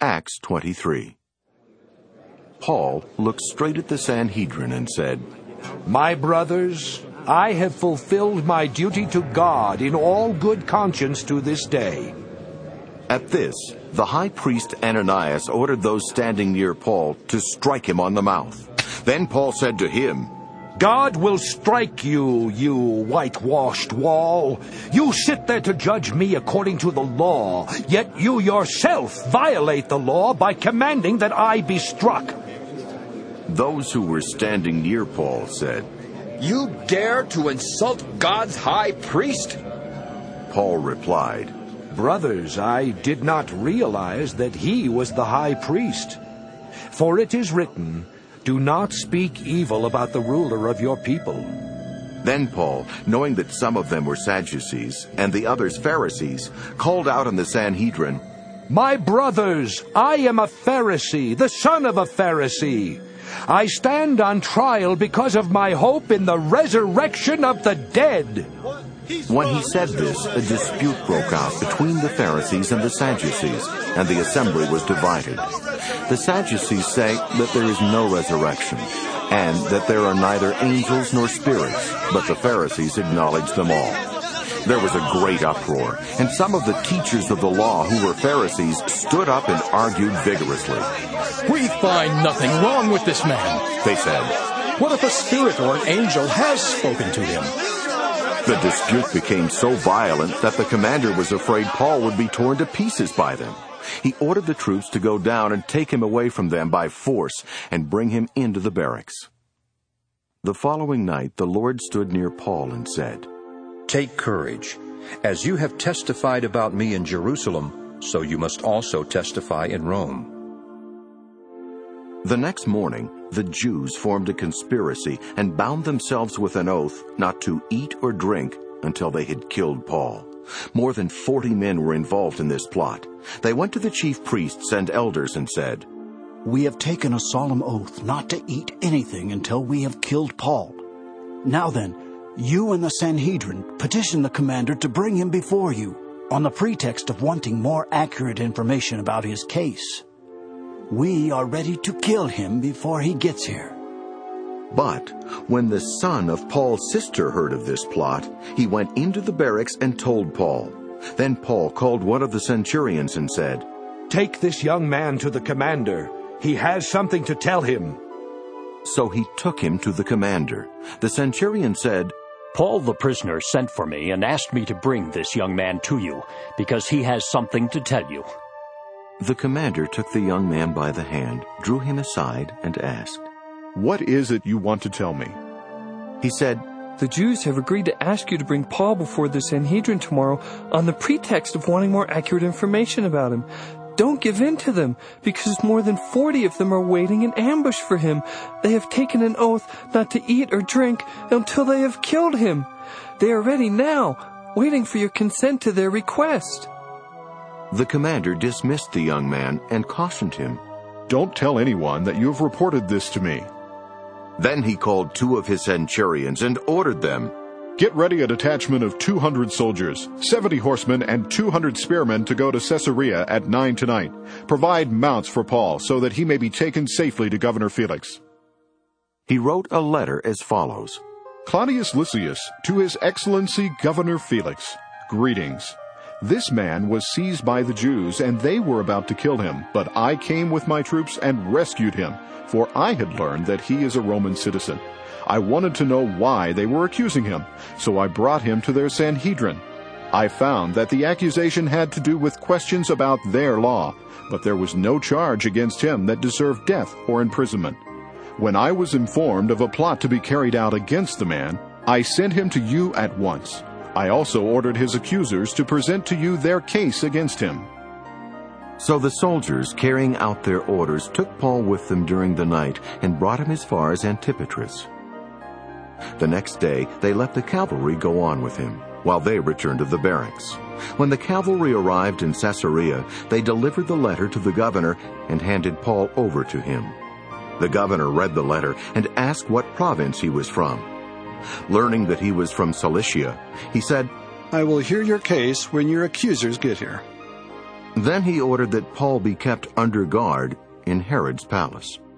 Acts 23. Paul looked straight at the Sanhedrin and said, My brothers, I have fulfilled my duty to God in all good conscience to this day. At this, the high priest Ananias ordered those standing near Paul to strike him on the mouth. Then Paul said to him, God will strike you, you whitewashed wall. You sit there to judge me according to the law, yet you yourself violate the law by commanding that I be struck. Those who were standing near Paul said, You dare to insult God's high priest? Paul replied, Brothers, I did not realize that he was the high priest. For it is written, Do not speak evil about the ruler of your people. Then Paul, knowing that some of them were Sadducees and the others Pharisees, called out in the Sanhedrin, My brothers, I am a Pharisee, the son of a Pharisee. I stand on trial because of my hope in the resurrection of the dead. When he said this, a dispute broke out between the Pharisees and the Sadducees, and the assembly was divided. The Sadducees say that there is no resurrection, and that there are neither angels nor spirits, but the Pharisees acknowledge them all. There was a great uproar, and some of the teachers of the law who were Pharisees stood up and argued vigorously. We find nothing wrong with this man, they said. What if a spirit or an angel has spoken to him? The dispute became so violent that the commander was afraid Paul would be torn to pieces by them. He ordered the troops to go down and take him away from them by force and bring him into the barracks. The following night the Lord stood near Paul and said, Take courage. As you have testified about me in Jerusalem, so you must also testify in Rome. The next morning, the Jews formed a conspiracy and bound themselves with an oath not to eat or drink until they had killed Paul. More than 40 men were involved in this plot. They went to the chief priests and elders and said, We have taken a solemn oath not to eat anything until we have killed Paul. Now then, you and the Sanhedrin petition the commander to bring him before you on the pretext of wanting more accurate information about his case. We are ready to kill him before he gets here. But when the son of Paul's sister heard of this plot, he went into the barracks and told Paul. Then Paul called one of the centurions and said, Take this young man to the commander. He has something to tell him. So he took him to the commander. The centurion said, Paul the prisoner sent for me and asked me to bring this young man to you, because he has something to tell you. The commander took the young man by the hand, drew him aside, and asked, What is it you want to tell me? He said, The Jews have agreed to ask you to bring Paul before the Sanhedrin tomorrow on the pretext of wanting more accurate information about him. Don't give in to them, because more than 40 of them are waiting in ambush for him. They have taken an oath not to eat or drink until they have killed him. They are ready now, waiting for your consent to their request. The commander dismissed the young man and cautioned him, Don't tell anyone that you have reported this to me. Then he called 2 of his centurions and ordered them, Get ready a detachment of 200 soldiers, 70 horsemen, and 200 spearmen to go to Caesarea at 9 tonight. Provide mounts for Paul so that he may be taken safely to Governor Felix. He wrote a letter as follows. Claudius Lysias, to His Excellency Governor Felix, greetings. This man was seized by the Jews, and they were about to kill him, but I came with my troops and rescued him, for I had learned that he is a Roman citizen. I wanted to know why they were accusing him, so I brought him to their Sanhedrin. I found that the accusation had to do with questions about their law, but there was no charge against him that deserved death or imprisonment. When I was informed of a plot to be carried out against the man, I sent him to you at once. I also ordered his accusers to present to you their case against him. So the soldiers, carrying out their orders, took Paul with them during the night and brought him as far as Antipatris. The next day they let the cavalry go on with him, while they returned to the barracks. When the cavalry arrived in Caesarea, they delivered the letter to the governor and handed Paul over to him. The governor read the letter and asked what province he was from. Learning that he was from Cilicia, he said, I will hear your case when your accusers get here. Then he ordered that Paul be kept under guard in Herod's palace.